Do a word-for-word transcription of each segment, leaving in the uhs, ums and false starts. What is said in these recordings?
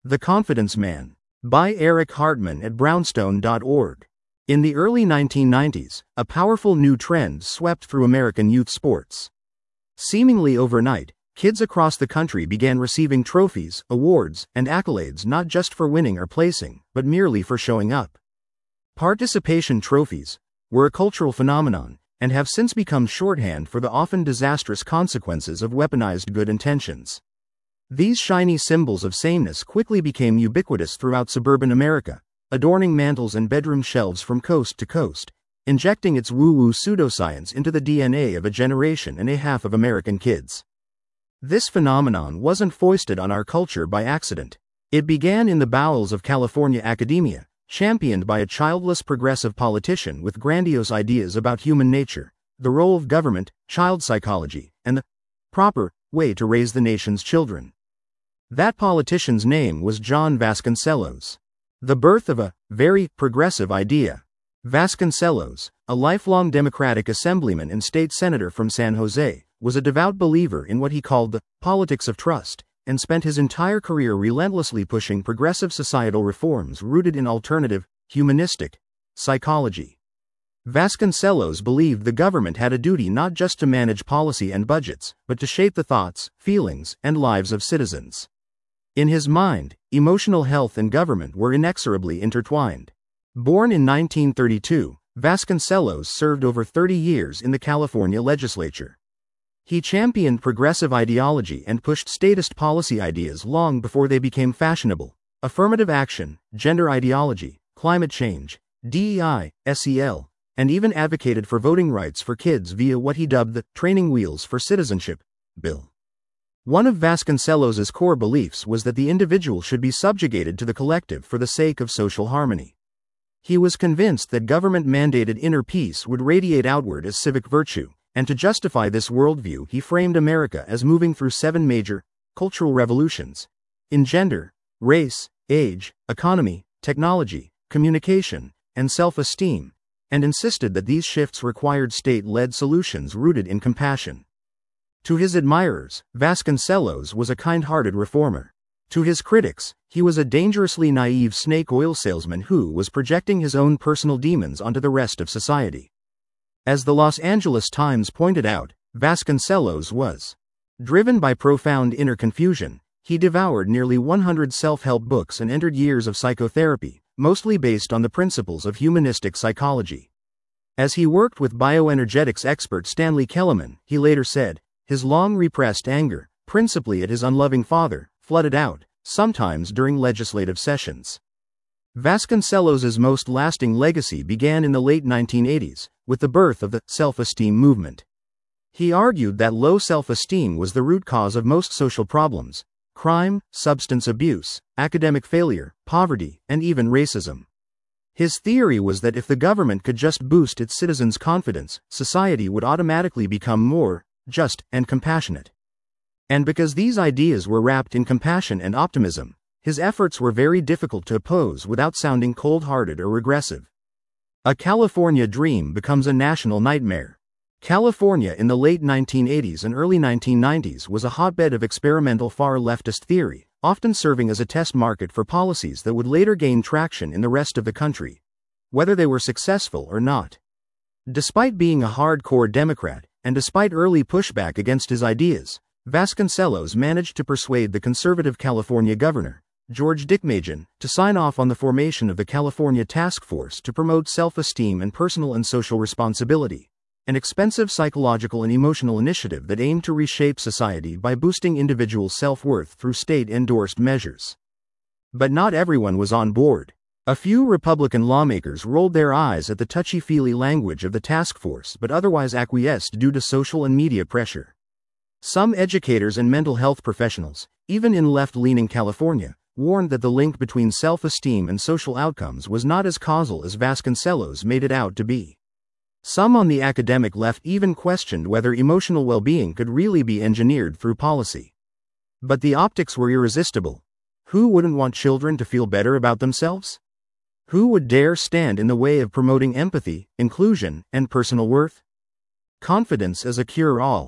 The Confidence Man, by Eric Hartman at brownstone dot org. In the early nineteen nineties, a powerful new trend swept through American youth sports. Seemingly overnight, kids across the country began receiving trophies, awards, and accolades not just for winning or placing, but merely for showing up. Participation trophies were a cultural phenomenon, and have since become shorthand for the often disastrous consequences of weaponized good intentions. These shiny symbols of sameness quickly became ubiquitous throughout suburban America, adorning mantels and bedroom shelves from coast to coast, injecting its woo-woo pseudoscience into the D N A of a generation and a half of American kids. This phenomenon wasn't foisted on our culture by accident. It began in the bowels of California academia, championed by a childless progressive politician with grandiose ideas about human nature, the role of government, child psychology, and the proper way to raise the nation's children. That politician's name was John Vasconcellos. The birth of a very progressive idea. Vasconcellos, a lifelong Democratic assemblyman and state senator from San Jose, was a devout believer in what he called the politics of trust, and spent his entire career relentlessly pushing progressive societal reforms rooted in alternative, humanistic psychology. Vasconcellos believed the government had a duty not just to manage policy and budgets, but to shape the thoughts, feelings, and lives of citizens. In his mind, emotional health and government were inexorably intertwined. Born in nineteen thirty-two, Vasconcellos served over thirty years in the California legislature. He championed progressive ideology and pushed statist policy ideas long before they became fashionable: affirmative action, gender ideology, climate change, D E I, S E L, and even advocated for voting rights for kids via what he dubbed the Training Wheels for Citizenship bill. One of Vasconcellos' core beliefs was that the individual should be subjugated to the collective for the sake of social harmony. He was convinced that government-mandated inner peace would radiate outward as civic virtue, and to justify this worldview he framed America as moving through seven major cultural revolutions in gender, race, age, economy, technology, communication, and self-esteem, and insisted that these shifts required state-led solutions rooted in compassion. To his admirers, Vasconcellos was a kind-hearted reformer. To his critics, he was a dangerously naive snake oil salesman who was projecting his own personal demons onto the rest of society. As the Los Angeles Times pointed out, Vasconcellos was driven by profound inner confusion. He devoured nearly one hundred self-help books and entered years of psychotherapy, mostly based on the principles of humanistic psychology. As he worked with bioenergetics expert Stanley Kellerman, he later said, his long-repressed anger, principally at his unloving father, flooded out, sometimes during legislative sessions. Vasconcellos' most lasting legacy began in the late nineteen eighties, with the birth of the self-esteem movement. He argued that low self-esteem was the root cause of most social problems: crime, substance abuse, academic failure, poverty, and even racism. His theory was that if the government could just boost its citizens' confidence, society would automatically become more just and compassionate. And because these ideas were wrapped in compassion and optimism, his efforts were very difficult to oppose without sounding cold-hearted or regressive. A California dream becomes a national nightmare. California in the late nineteen eighties and early nineteen nineties was a hotbed of experimental far-leftist theory, often serving as a test market for policies that would later gain traction in the rest of the country, whether they were successful or not. Despite being a hardcore Democrat, and despite early pushback against his ideas, Vasconcellos managed to persuade the conservative California governor, George Deukmejian, to sign off on the formation of the California Task Force to promote self-esteem and personal and social responsibility, an expensive psychological and emotional initiative that aimed to reshape society by boosting individual self-worth through state-endorsed measures. But not everyone was on board. A few Republican lawmakers rolled their eyes at the touchy-feely language of the task force but otherwise acquiesced due to social and media pressure. Some educators and mental health professionals, even in left-leaning California, warned that the link between self-esteem and social outcomes was not as causal as Vasconcellos made it out to be. Some on the academic left even questioned whether emotional well-being could really be engineered through policy. But the optics were irresistible. Who wouldn't want children to feel better about themselves? Who would dare stand in the way of promoting empathy, inclusion, and personal worth? Confidence as a cure-all.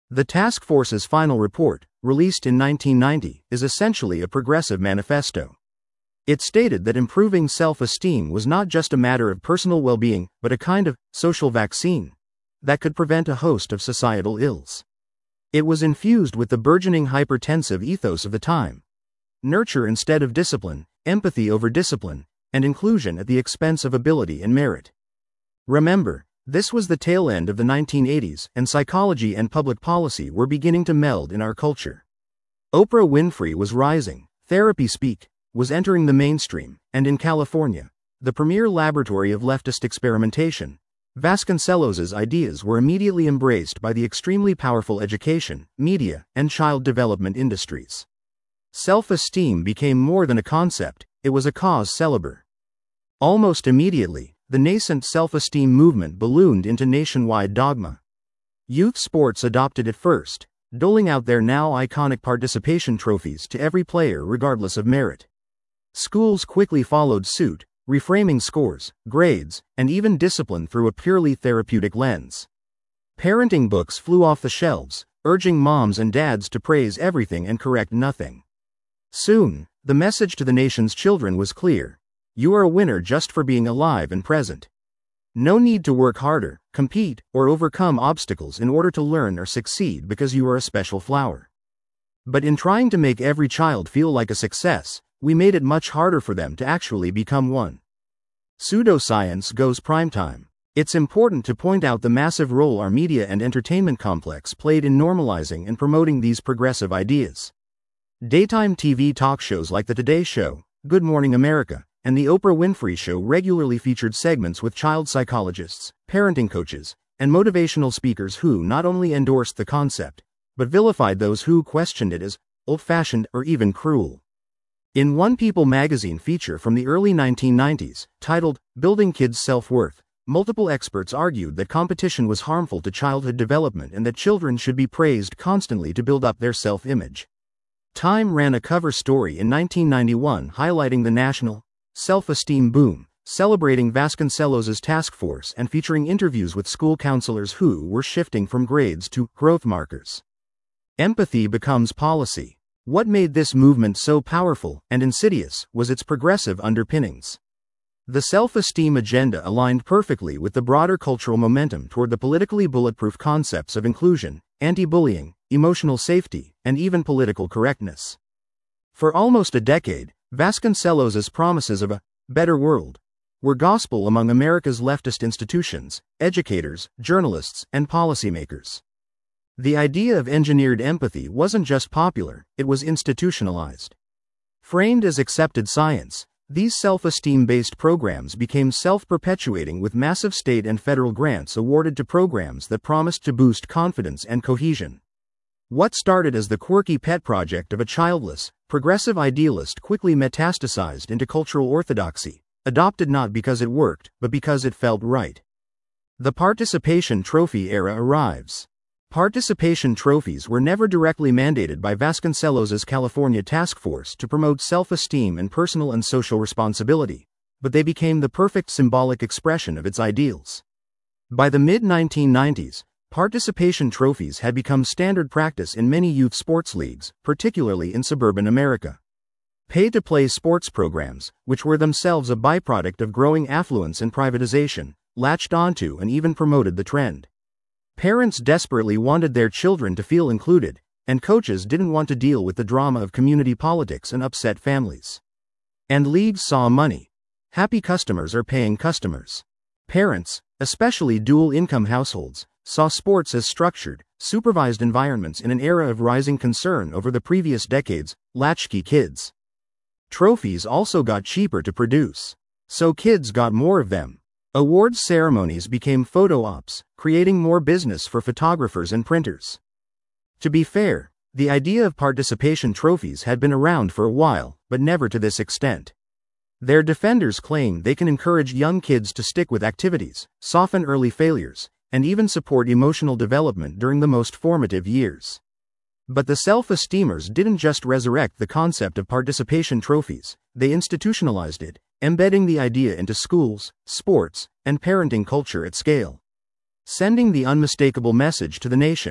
The task force's final report, released in nineteen ninety, is essentially a progressive manifesto. It stated that improving self-esteem was not just a matter of personal well-being, but a kind of social vaccine that could prevent a host of societal ills. It was infused with the burgeoning hypertensive ethos of the time: nurture instead of discipline, empathy over discipline, and inclusion at the expense of ability and merit. Remember, this was the tail end of the nineteen eighties, and psychology and public policy were beginning to meld in our culture. Oprah Winfrey was rising, therapy speak was entering the mainstream, and in California, the premier laboratory of leftist experimentation, Vasconcellos' ideas were immediately embraced by the extremely powerful education, media, and child development industries. Self-esteem became more than a concept, it was a cause célèbre. Almost immediately, the nascent self-esteem movement ballooned into nationwide dogma. Youth sports adopted it first, doling out their now iconic participation trophies to every player regardless of merit. Schools quickly followed suit, reframing scores, grades, and even discipline through a purely therapeutic lens. Parenting books flew off the shelves, urging moms and dads to praise everything and correct nothing. Soon, the message to the nation's children was clear: you are a winner just for being alive and present. No need to work harder, compete, or overcome obstacles in order to learn or succeed because you are a special flower. But in trying to make every child feel like a success, we made it much harder for them to actually become one. Pseudoscience goes primetime. It's important to point out the massive role our media and entertainment complex played in normalizing and promoting these progressive ideas. Daytime T V talk shows like The Today Show, Good Morning America, and The Oprah Winfrey Show regularly featured segments with child psychologists, parenting coaches, and motivational speakers who not only endorsed the concept, but vilified those who questioned it as old-fashioned or even cruel. In one People magazine feature from the early nineteen nineties, titled Building Kids' Self-Worth, multiple experts argued that competition was harmful to childhood development and that children should be praised constantly to build up their self-image. Time ran a cover story in nineteen ninety-one highlighting the national self-esteem boom, celebrating Vasconcellos' task force and featuring interviews with school counselors who were shifting from grades to growth markers. Empathy becomes policy. What made this movement so powerful and insidious was its progressive underpinnings. The self-esteem agenda aligned perfectly with the broader cultural momentum toward the politically bulletproof concepts of inclusion, anti-bullying, emotional safety, and even political correctness. For almost a decade, Vasconcellos' promises of a better world were gospel among America's leftist institutions, educators, journalists, and policymakers. The idea of engineered empathy wasn't just popular, it was institutionalized. Framed as accepted science, these self-esteem-based programs became self-perpetuating with massive state and federal grants awarded to programs that promised to boost confidence and cohesion. What started as the quirky pet project of a childless, progressive idealist quickly metastasized into cultural orthodoxy, adopted not because it worked, but because it felt right. The participation trophy era arrives. Participation trophies were never directly mandated by Vasconcellos' California task force to promote self-esteem and personal and social responsibility, but they became the perfect symbolic expression of its ideals. By the mid nineteen nineties, participation trophies had become standard practice in many youth sports leagues, particularly in suburban America. Pay-to-play sports programs, which were themselves a byproduct of growing affluence and privatization, latched onto and even promoted the trend. Parents desperately wanted their children to feel included, and coaches didn't want to deal with the drama of community politics and upset families. And leagues saw money. Happy customers are paying customers. Parents, especially dual-income households, saw sports as structured, supervised environments in an era of rising concern over the previous decade's latchkey kids. Trophies also got cheaper to produce, so kids got more of them. Awards ceremonies became photo ops, creating more business for photographers and printers. To be fair, the idea of participation trophies had been around for a while, but never to this extent. Their defenders claim they can encourage young kids to stick with activities, soften early failures, and even support emotional development during the most formative years. But the self-esteemers didn't just resurrect the concept of participation trophies, they institutionalized it, embedding the idea into schools, sports, and parenting culture at scale. Sending the unmistakable message to the nation: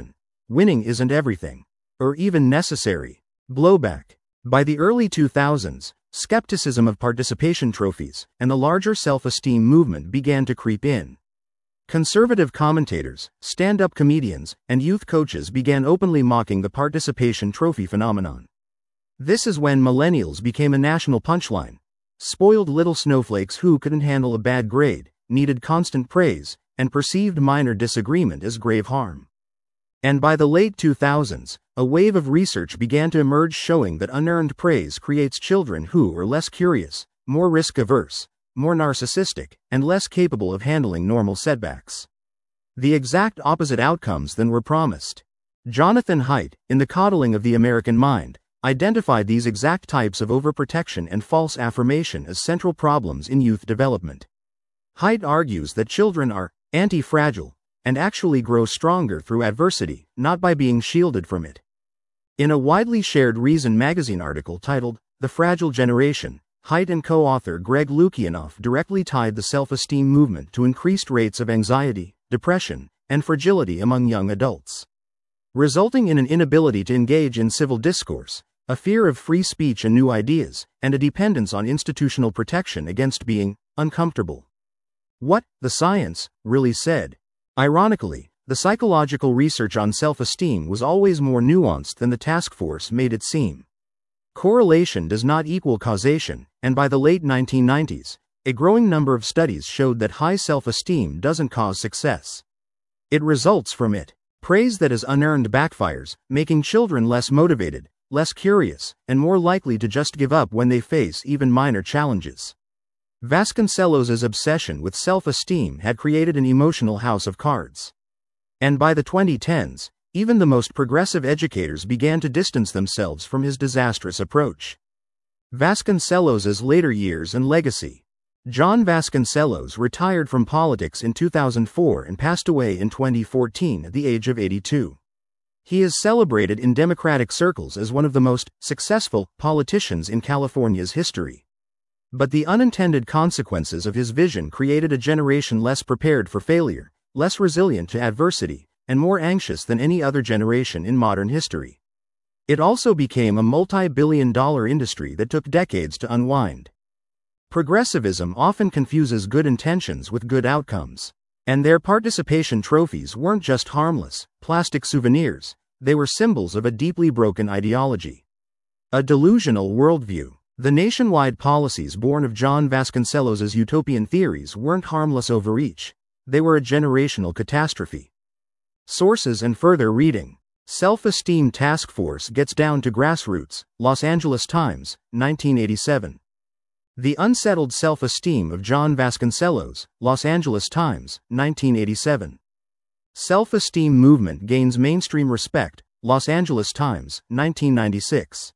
Winning isn't everything. Or even necessary. Blowback. By the early two thousands, skepticism of participation trophies and the larger self-esteem movement began to creep in. Conservative commentators, stand-up comedians, and youth coaches began openly mocking the participation trophy phenomenon. This is when millennials became a national punchline. Spoiled little snowflakes who couldn't handle a bad grade, needed constant praise, and perceived minor disagreement as grave harm. And by the late two thousands, a wave of research began to emerge showing that unearned praise creates children who are less curious, more risk-averse, more narcissistic, and less capable of handling normal setbacks. The exact opposite outcomes than were promised. Jonathan Haidt, in The Coddling of the American Mind, identified these exact types of overprotection and false affirmation as central problems in youth development. Haidt argues that children are anti-fragile and actually grow stronger through adversity, not by being shielded from it. In a widely shared Reason magazine article titled The Fragile Generation, Haidt and co-author Greg Lukianoff directly tied the self-esteem movement to increased rates of anxiety, depression, and fragility among young adults, resulting in an inability to engage in civil discourse, a fear of free speech and new ideas, and a dependence on institutional protection against being uncomfortable. What the science really said. Ironically, the psychological research on self-esteem was always more nuanced than the task force made it seem. Correlation does not equal causation, and by the late nineteen nineties, a growing number of studies showed that high self-esteem doesn't cause success. It results from it. Praise that is unearned backfires, making children less motivated, less curious, and more likely to just give up when they face even minor challenges. Vasconcellos' obsession with self-esteem had created an emotional house of cards. And by the twenty tens, even the most progressive educators began to distance themselves from his disastrous approach. Vasconcellos' later years and legacy. John Vasconcellos retired from politics in two thousand four and passed away in twenty fourteen at the age of eighty-two. He is celebrated in Democratic circles as one of the most successful politicians in California's history. But the unintended consequences of his vision created a generation less prepared for failure, less resilient to adversity, and more anxious than any other generation in modern history. It also became a multi-billion dollar industry that took decades to unwind. Progressivism often confuses good intentions with good outcomes. And their participation trophies weren't just harmless, plastic souvenirs, they were symbols of a deeply broken ideology. A delusional worldview. The nationwide policies born of John Vasconcellos' utopian theories weren't harmless overreach. They were a generational catastrophe. Sources and further reading. Self-Esteem Task Force Gets Down to Grassroots, Los Angeles Times, nineteen eighty-seven. The Unsettled Self-Esteem of John Vasconcellos, Los Angeles Times, nineteen eighty-seven. Self-Esteem Movement Gains Mainstream Respect, Los Angeles Times, nineteen ninety-six.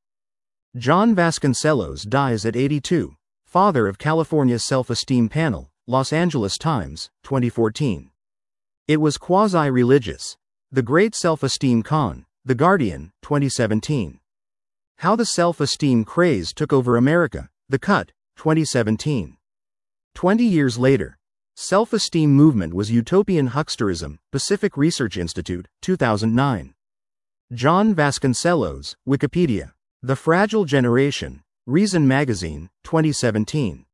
John Vasconcellos Dies at eighty-two, Father of California's Self-Esteem Panel, Los Angeles Times, twenty fourteen. It Was Quasi-Religious. The Great Self-Esteem Con, The Guardian, twenty seventeen. How the Self-Esteem Craze Took Over America, The Cut, twenty seventeen. Twenty years later. Self-Esteem Movement Was Utopian Hucksterism, Pacific Research Institute, two thousand nine. John Vasconcellos, Wikipedia. The Fragile Generation, Reason Magazine, twenty seventeen.